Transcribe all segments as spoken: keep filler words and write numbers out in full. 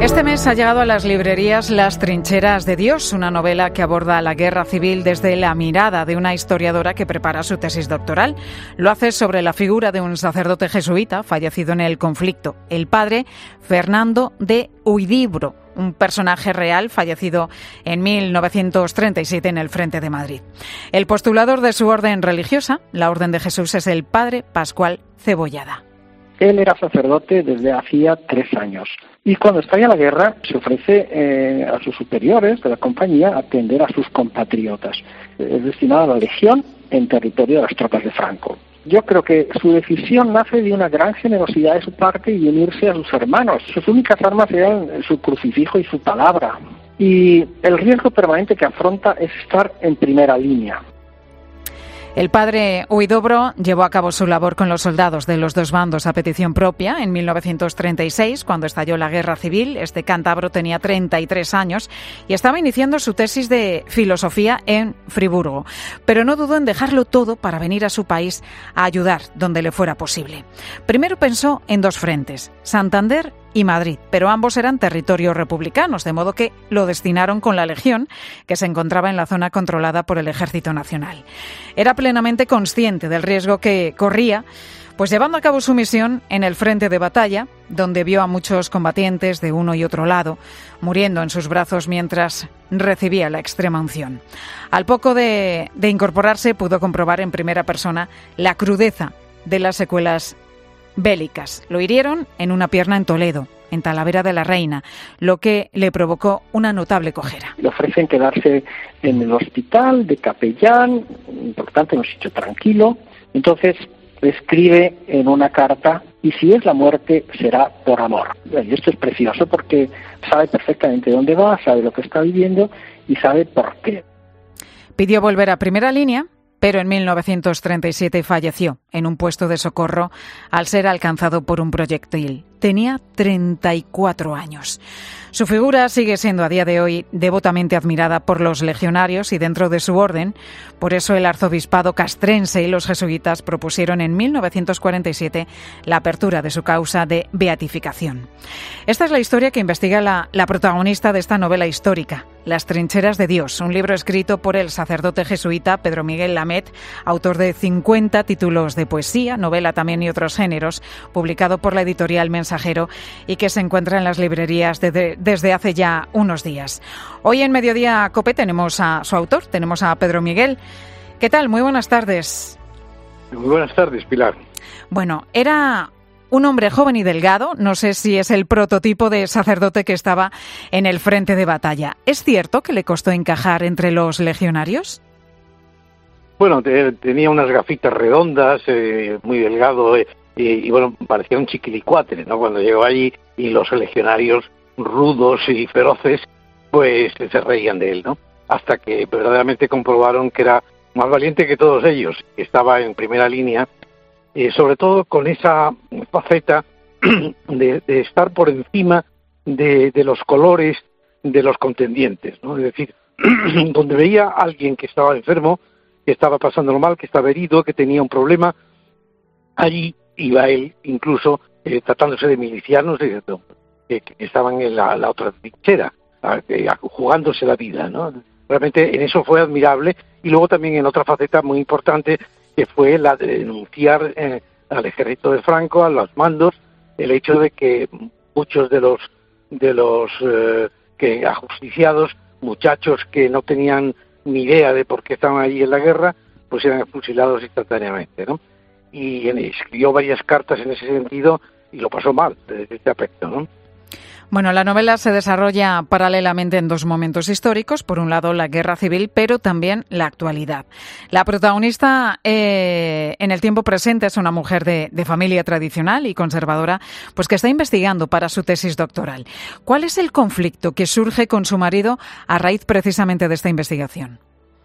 Este mes ha llegado a las librerías Las trincheras de Dios, una novela que aborda la guerra civil desde la mirada de una historiadora que prepara su tesis doctoral. Lo hace sobre la figura de un sacerdote jesuita fallecido en el conflicto, el padre Fernando de Huidobro, un personaje real fallecido en mil novecientos treinta y siete en el frente de Madrid. El postulador de su orden religiosa, la Orden de Jesús, es el padre Pascual Cebollada. Él era sacerdote desde hacía tres años y cuando estalla la guerra se ofrece eh, a sus superiores de la compañía a atender a sus compatriotas. Es destinado a la legión en territorio de las tropas de Franco. Yo creo que su decisión nace de una gran generosidad de su parte y unirse a sus hermanos. Sus únicas armas eran su crucifijo y su palabra. Y el riesgo permanente que afronta es estar en primera línea. El padre Huidobro llevó a cabo su labor con los soldados de los dos bandos a petición propia. En mil novecientos treinta y seis, cuando estalló la guerra civil, este cántabro tenía treinta y tres años y estaba iniciando su tesis de filosofía en Friburgo. Pero no dudó en dejarlo todo para venir a su país a ayudar donde le fuera posible. Primero pensó en dos frentes, Santander y Madrid, pero ambos eran territorios republicanos, de modo que lo destinaron con la Legión, que se encontraba en la zona controlada por el Ejército Nacional. Era plenamente consciente del riesgo que corría, pues llevando a cabo su misión en el frente de batalla, donde vio a muchos combatientes de uno y otro lado, muriendo en sus brazos mientras recibía la extrema unción. Al poco de, de incorporarse, pudo comprobar en primera persona la crudeza de las secuelas bélicas. Lo hirieron en una pierna en Toledo, en Talavera de la Reina, lo que le provocó una notable cojera. Le ofrecen quedarse en el hospital de capellán, importante, en un sitio tranquilo. Entonces escribe en una carta: y si es la muerte, será por amor. Y esto es precioso porque sabe perfectamente dónde va, sabe lo que está viviendo y sabe por qué. Pidió volver a primera línea, pero en mil novecientos treinta y siete falleció en un puesto de socorro al ser alcanzado por un proyectil. Tenía treinta y cuatro años. Su figura sigue siendo a día de hoy devotamente admirada por los legionarios y dentro de su orden. Por eso el arzobispado castrense y los jesuitas propusieron en mil novecientos cuarenta y siete la apertura de su causa de beatificación. Esta es la historia que investiga la, la protagonista de esta novela histórica, Las trincheras de Dios, un libro escrito por el sacerdote jesuita Pedro Miguel Lamet, autor de cincuenta títulos de poesía, novela también y otros géneros, publicado por la editorial Mensajero y que se encuentra en las librerías de, de, desde hace ya unos días. Hoy en Mediodía Cope tenemos a su autor, tenemos a Pedro Miguel. ¿Qué tal? Muy buenas tardes. Muy buenas tardes, Pilar. Bueno, era un hombre joven y delgado, no sé si es el prototipo de sacerdote que estaba en el frente de batalla. ¿Es cierto que le costó encajar entre los legionarios? Bueno, te, tenía unas gafitas redondas, eh, muy delgado, eh, y, y bueno, parecía un chiquilicuatre, ¿no? Cuando llegó allí y los legionarios rudos y feroces, pues se reían de él, ¿no? Hasta que verdaderamente comprobaron que era más valiente que todos ellos, que estaba en primera línea, eh, sobre todo con esa faceta de, de estar por encima de, de los colores de los contendientes, ¿no? Es decir, donde veía a alguien que estaba enfermo, que estaba pasándolo mal, que estaba herido, que tenía un problema, allí iba él, incluso eh, tratándose de milicianos eh, que, que estaban en la, la otra trinchera, eh, jugándose la vida, ¿no? Realmente en eso fue admirable, y luego también en otra faceta muy importante, que fue la de denunciar eh, al ejército de Franco, a los mandos, el hecho de que muchos de los de los eh, que ajusticiados, muchachos que no tenían ni idea de por qué estaban allí en la guerra, pues eran fusilados instantáneamente, ¿no? Y escribió varias cartas en ese sentido y lo pasó mal desde este aspecto, ¿no? Bueno, la novela se desarrolla paralelamente en dos momentos históricos. Por un lado, la guerra civil, pero también la actualidad. La protagonista eh, en el tiempo presente es una mujer de, de familia tradicional y conservadora, pues que está investigando para su tesis doctoral. ¿Cuál es el conflicto que surge con su marido a raíz precisamente de esta investigación?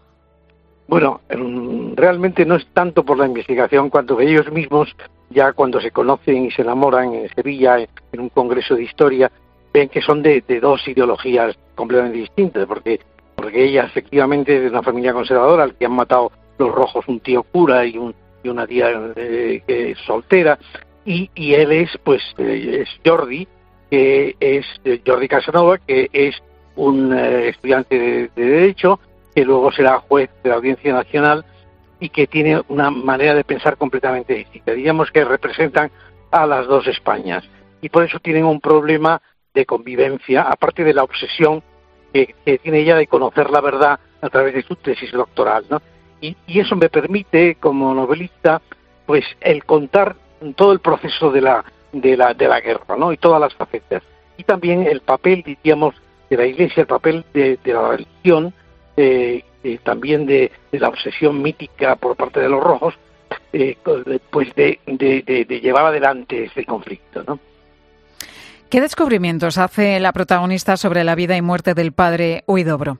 Bueno, realmente no es tanto por la investigación cuanto que ellos mismos, ya cuando se conocen y se enamoran en Sevilla, en un congreso de historia, ven que son de, de dos ideologías completamente distintas, porque porque ella efectivamente es de una familia conservadora, al que han matado los rojos un tío cura y, un, y una tía eh, que es soltera, y, y él es, pues, eh, es Jordi, que es Jordi Casanova, que es un eh, estudiante de, de Derecho, que luego será juez de la Audiencia Nacional y que tiene una manera de pensar completamente distinta. Diríamos que representan a las dos Españas y por eso tienen un problema de convivencia, aparte de la obsesión que, que tiene ella de conocer la verdad a través de su tesis doctoral, ¿no? Y, y eso me permite, como novelista, pues el contar todo el proceso de la de la de la guerra, ¿no? Y todas las facetas. Y también el papel, diríamos, de la Iglesia, el papel de, de la religión, eh, eh, también de, de la obsesión mítica por parte de los rojos, eh, pues de, de, de, de llevar adelante este conflicto, ¿no? ¿Qué descubrimientos hace la protagonista sobre la vida y muerte del padre Huidobro?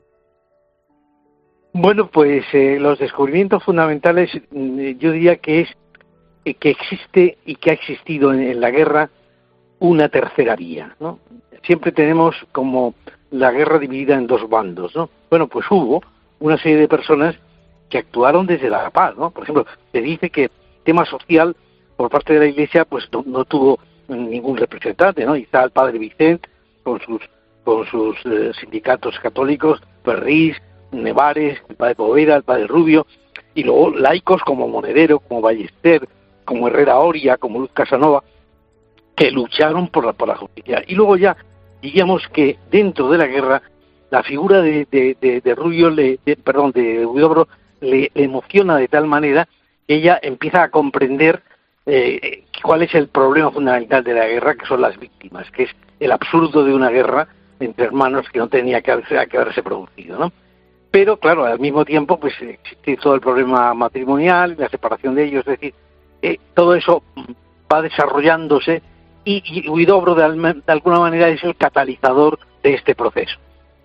Bueno, pues eh, los descubrimientos fundamentales, yo diría que es eh, que existe y que ha existido en, en la guerra una tercera vía, ¿no? Siempre tenemos como la guerra dividida en dos bandos, ¿no? Bueno, pues hubo una serie de personas que actuaron desde la paz, ¿no? Por ejemplo, se dice que tema social por parte de la Iglesia pues no, no tuvo ningún representante, ¿no? Y está el padre Vicente con sus con sus eh, sindicatos católicos, Perrís, Nevares, el padre Poveda, el padre Rubio, y luego laicos como Monedero, como Ballester, como Herrera Oria, como Luz Casanova, que lucharon por la, por la justicia. Y luego ya, diríamos que dentro de la guerra, la figura de, de, de, de Rubio, le, de, perdón, de Huidobro, le, le emociona de tal manera que ella empieza a comprender eh, cuál es el problema fundamental de la guerra, que son las víctimas, que es el absurdo de una guerra entre hermanos que no tenía que haberse, que haberse producido, ¿no? Pero, claro, al mismo tiempo, pues existe todo el problema matrimonial, la separación de ellos, es decir, eh, todo eso va desarrollándose y, y Huidobro, de, de alguna manera, es el catalizador de este proceso.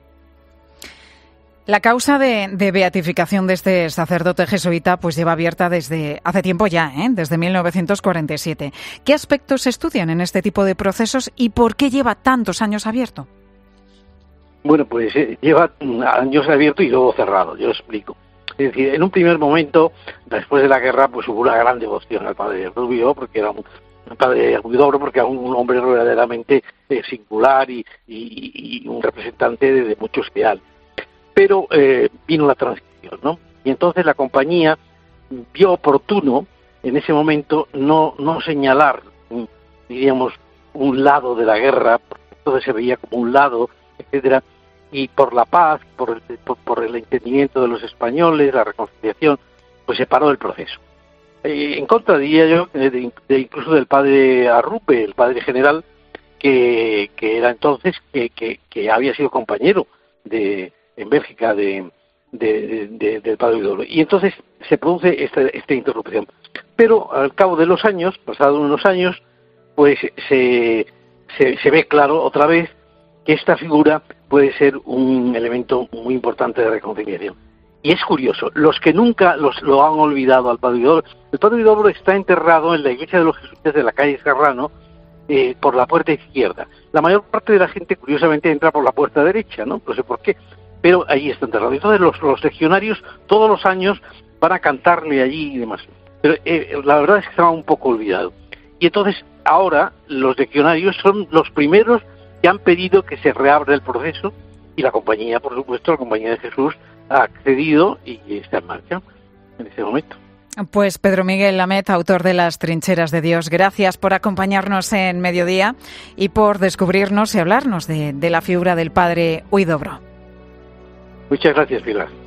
La causa de, de beatificación de este sacerdote jesuita pues lleva abierta desde hace tiempo ya, ¿eh? Desde mil novecientos cuarenta y siete. ¿Qué aspectos se estudian en este tipo de procesos y por qué lleva tantos años abierto? Bueno, pues eh, lleva años abierto y luego cerrado, yo lo explico. Es decir, en un primer momento, después de la guerra, pues hubo una gran devoción al padre Rubio, porque era un, un padre Huidobro, porque era un hombre verdaderamente eh, singular y, y, y un representante de, de muchos ideales. Pero eh, vino la transición, ¿no? Y entonces la compañía vio oportuno, en ese momento, no, no señalar, diríamos, un lado de la guerra, porque entonces se veía como un lado, etcétera, y por la paz, por el, por, por el entendimiento de los españoles, la reconciliación, pues se paró el proceso. Eh, en contra, diría yo, de, de incluso del padre Arrupe, el padre general, que, que era entonces, que, que, que había sido compañero de en Bélgica de, de, de, de del padre Huidobro. Y entonces se produce esta, esta interrupción. Pero al cabo de los años, pasados unos años, pues se, se, se ve claro otra vez que esta figura puede ser un elemento muy importante de reconciliación. Y es curioso, los que nunca los, lo han olvidado al padre Huidobro, el padre Huidobro está enterrado en la iglesia de los jesuitas de la calle Serrano, eh, por la puerta izquierda. La mayor parte de la gente, curiosamente, entra por la puerta derecha, ¿no? No sé por qué, pero ahí está enterrado. Entonces los, los legionarios todos los años van a cantarle allí y demás. Pero eh, la verdad es que estaba un poco olvidado. Y entonces ahora los legionarios son los primeros que han pedido que se reabra el proceso y la compañía, por supuesto, la Compañía de Jesús ha accedido y está en marcha en este momento. Pues Pedro Miguel Lamet, autor de Las Trincheras de Dios, gracias por acompañarnos en Mediodía y por descubrirnos y hablarnos de, de la figura del padre Huidobro. Muchas gracias, Pilar.